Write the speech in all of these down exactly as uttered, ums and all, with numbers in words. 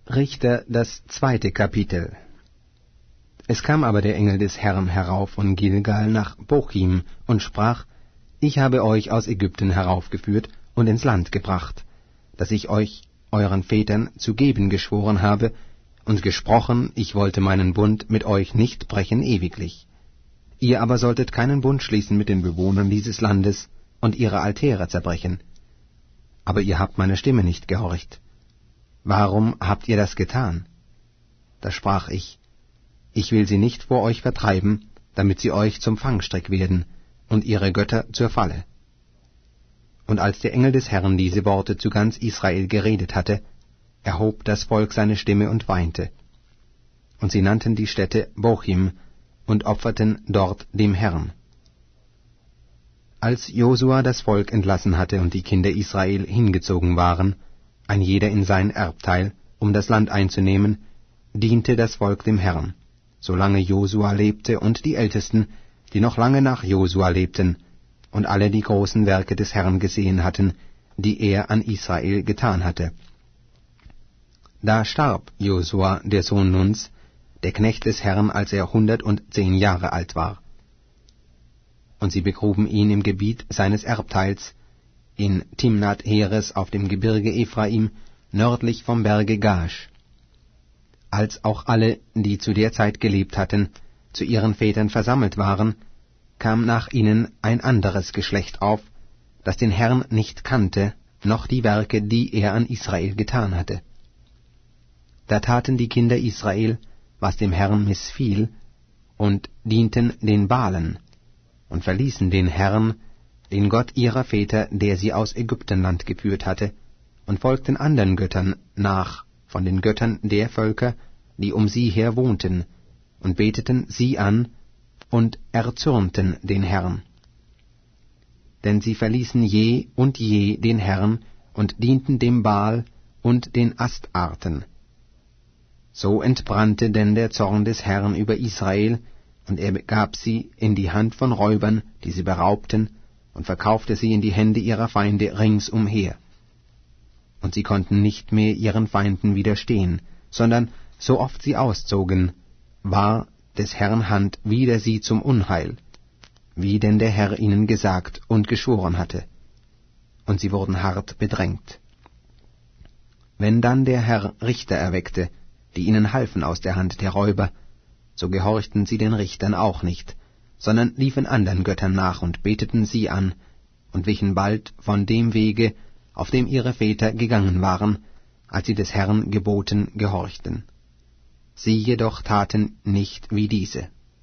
Richter, das zweite Kapitel. Es kam aber der Engel des Herrn herauf von Gilgal nach Bochim und sprach: Ich habe euch aus Ägypten heraufgeführt und ins Land gebracht, das ich euch euren Vätern zu geben geschworen habe, und gesprochen, ich wollte meinen Bund mit euch nicht brechen ewiglich. Ihr aber solltet keinen Bund schließen mit den Bewohnern dieses Landes und ihre Altäre zerbrechen. Aber ihr habt meine Stimme nicht gehorcht. Warum habt ihr das getan? Da sprach ich: Ich will sie nicht vor euch vertreiben, damit sie euch zum Fangstrick werden und ihre Götter zur Falle. Und als der Engel des Herrn diese Worte zu ganz Israel geredet hatte, erhob das Volk seine Stimme und weinte. Und sie nannten die Stätte Bochim und opferten dort dem Herrn. Als Josua das Volk entlassen hatte und die Kinder Israel hingezogen waren, ein jeder in sein Erbteil, um das Land einzunehmen, diente das Volk dem Herrn, solange Josua lebte, und die Ältesten, die noch lange nach Josua lebten, und alle die großen Werke des Herrn gesehen hatten, die er an Israel getan hatte. Da starb Josua, der Sohn Nuns, der Knecht des Herrn, als er hundertzehn Jahre alt war. Und sie begruben ihn im Gebiet seines Erbteils, in Timnath Heres auf dem Gebirge Ephraim, nördlich vom Berge Gash. Als auch alle, die zu der Zeit gelebt hatten, zu ihren Vätern versammelt waren, kam nach ihnen ein anderes Geschlecht auf, das den Herrn nicht kannte, noch die Werke, die er an Israel getan hatte. Da taten die Kinder Israel, was dem Herrn missfiel, und dienten den Baalen, und verließen den Herrn, den Gott ihrer Väter, der sie aus Ägyptenland geführt hatte, und folgten anderen Göttern nach, von den Göttern der Völker, die um sie her wohnten, und beteten sie an und erzürnten den Herrn. Denn sie verließen je und je den Herrn und dienten dem Baal und den Astarten. So entbrannte denn der Zorn des Herrn über Israel, und er gab sie in die Hand von Räubern, die sie beraubten, und verkaufte sie in die Hände ihrer Feinde ringsumher. Und sie konnten nicht mehr ihren Feinden widerstehen, sondern so oft sie auszogen, war des Herrn Hand wider sie zum Unheil, wie denn der Herr ihnen gesagt und geschworen hatte. Und sie wurden hart bedrängt. Wenn dann der Herr Richter erweckte, die ihnen halfen aus der Hand der Räuber, so gehorchten sie den Richtern auch nicht, sondern liefen andern Göttern nach und beteten sie an, und wichen bald von dem Wege, auf dem ihre Väter gegangen waren, als sie des Herrn Geboten gehorchten. Sie jedoch taten nicht wie diese.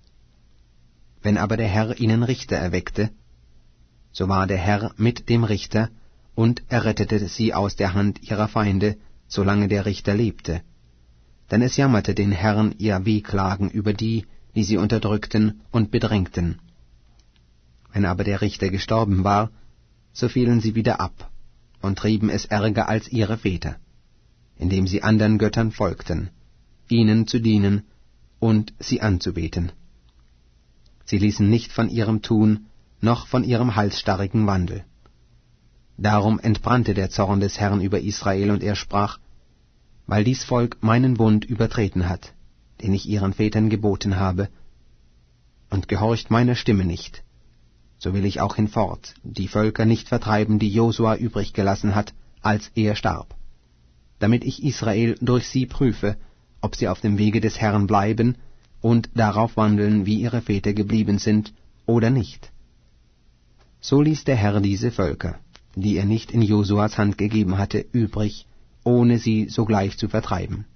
Wenn aber der Herr ihnen Richter erweckte, so war der Herr mit dem Richter und errettete sie aus der Hand ihrer Feinde, solange der Richter lebte. Denn es jammerte den Herrn ihr Wehklagen über die, die sie unterdrückten und bedrängten. Wenn aber der Richter gestorben war, so fielen sie wieder ab und trieben es ärger als ihre Väter, indem sie andern Göttern folgten, ihnen zu dienen und sie anzubeten. Sie ließen nicht von ihrem Tun, noch von ihrem halsstarrigen Wandel. Darum entbrannte der Zorn des Herrn über Israel, und er sprach: Weil dies Volk meinen Bund übertreten hat, den ich ihren Vätern geboten habe, und gehorcht meiner Stimme nicht, so will ich auch hinfort die Völker nicht vertreiben, die Josua übrig gelassen hat, als er starb, damit ich Israel durch sie prüfe, ob sie auf dem Wege des Herrn bleiben und darauf wandeln, wie ihre Väter geblieben sind, oder nicht. So ließ der Herr diese Völker, die er nicht in Josuas Hand gegeben hatte, übrig, ohne sie sogleich zu vertreiben.